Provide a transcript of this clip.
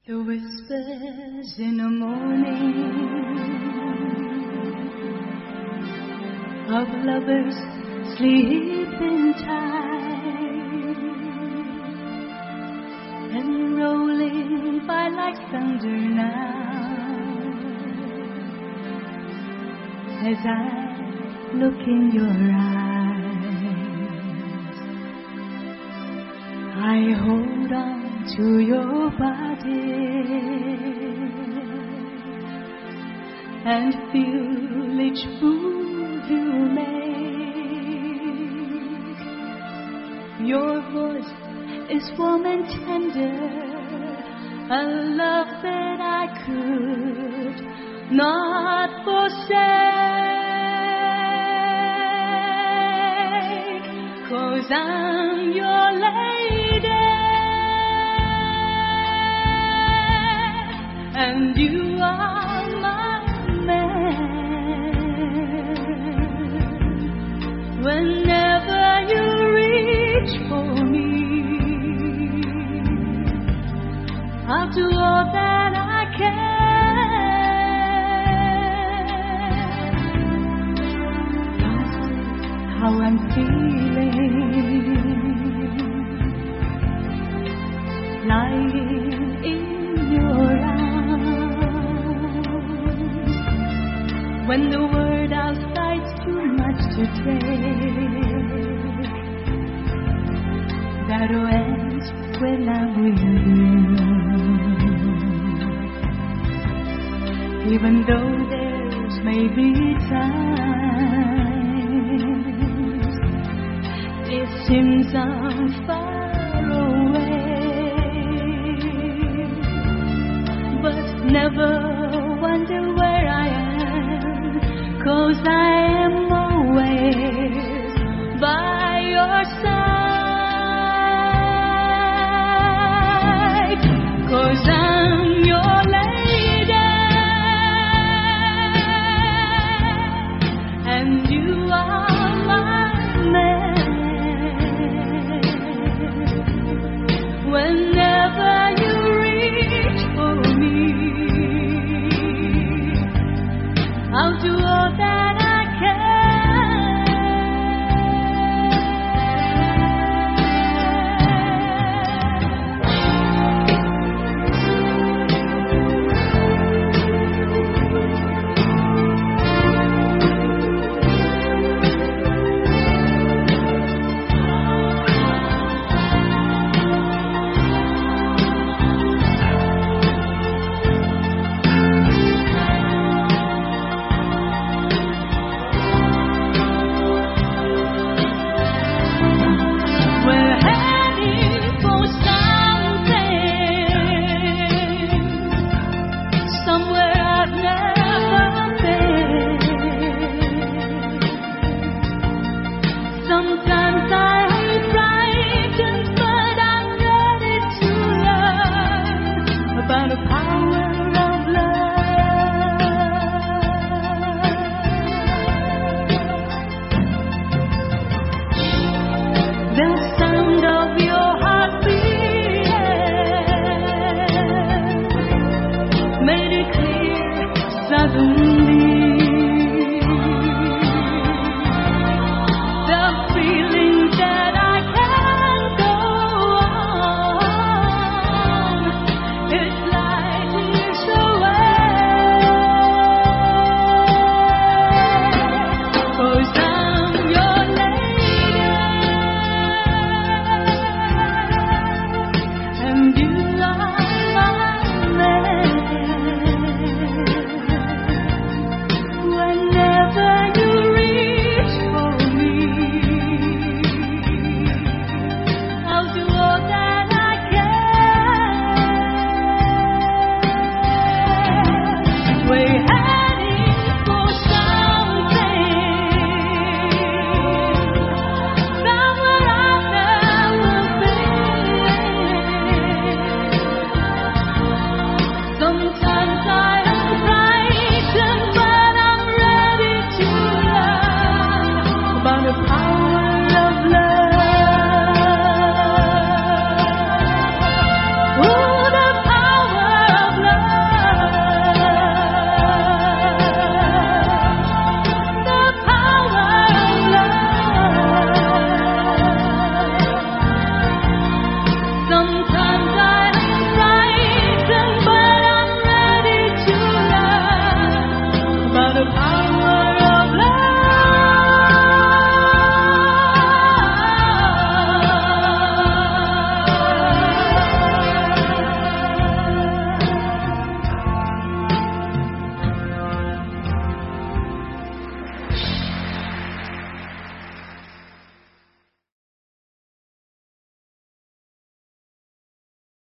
The whispers in the morning of lovers sleeping tight and rolling by like thunder now as I look in your eyes. I hold on to your body and feel each move you make. Your voice is warm and tender, a love that I could not forsake, 'cause I'm your lady and you are my man. Whenever you reach for me, I'll do all that I can. That's how I'm feeling, lying in your arms, when the world outside's too much to take. That'll end when I'm with you, even though there's maybe times it seems I'm far away, but never wonder where I am, 'cause I am always by your side.